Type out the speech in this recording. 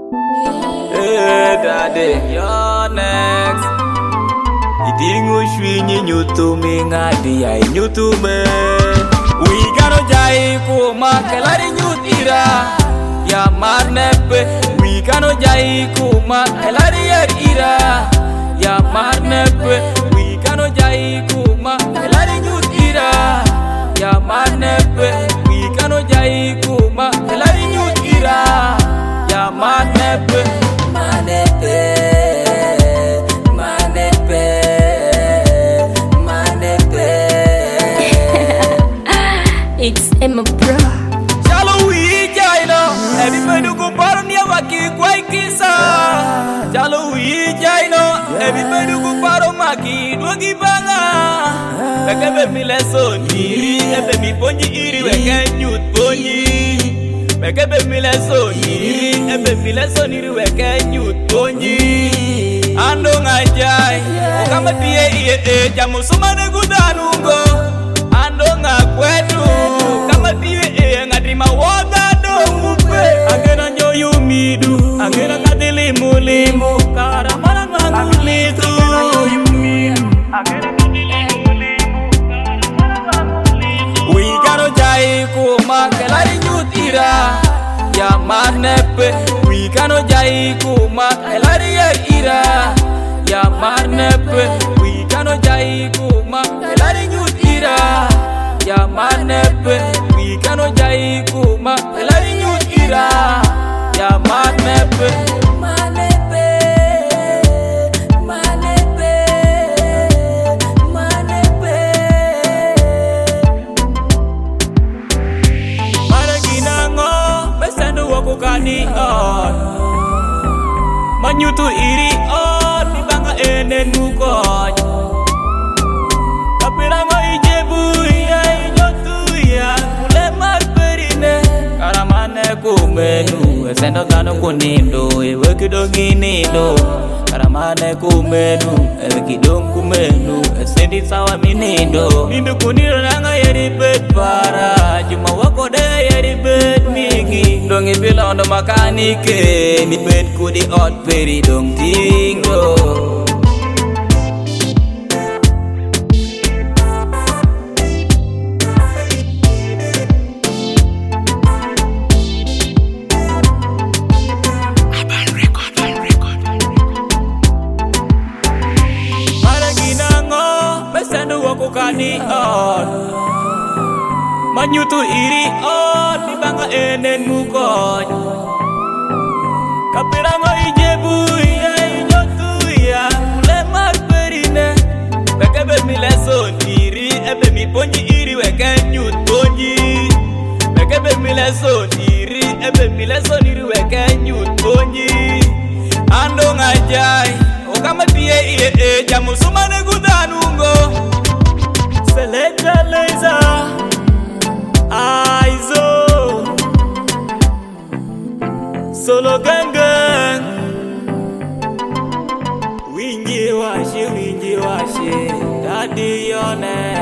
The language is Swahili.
Hey, daddy, you're next. Idingu shwinyi nyutu mi ngadi ya nyutu me. We gano jai kuma kelari nyutira ya marnepe. We gano jai kuma kelari ira ya marnepe. We gano jai kuma kelari nyutira ya marnepe. We gano jai kuma kelari nyutira ya marnepe. It's Emma Pro. Chalo we jaino, everybody go paro niya waki kwai kisa. Chalo we jaino, everybody go paro maki dwagi banga. Beke be mile so niri, ebe mi ponji iri weke nyut ponji. Beke be mile so niri, ebe mile so niri weke nyut ponji. Ando ngajai, okama tiye iye jamu sumane gudanungo. Ando ngakwetu, kama tiye ngadrima waga do mupe. Agena nyoyu midu, agena kadili mulimu, karamana ngangulitu. We gano jai kuma kelari nyutira ya marnepe. We gano jai kuma kelari ira ya marnepe. We gano jai kuma kelari nyutira ya marnepe. We gano jai kuma kelari nyutira ya marnepe. Kani on manyutu iri on ibanga ene nukoj kapiramo ijebu ya inyotu ya kule marperine karamane kumenu esendo gano kunindo ewe kidongi nindo karamane kumenu ewe kidong kumenu esendi sawa minindo nindo kuniro nanga yeri bet para juma wako de yeri bet migi dongi bilondo makanike ni bet kudi ot peri dong tingo. Kani on manyutu iri on ibanga enen mukoj kapiramo ijebu ya inyotu ya kule marperine beke be mileso niri ebe mi ponji iri weke nyut ponji beke be mileso niri ebe mileso niri weke nyut ponji ando ngajai okama tiye iye jamu sumane gudanungo. Selecta laser, Aizo, solo gang gang. Winji washi, daddy yone.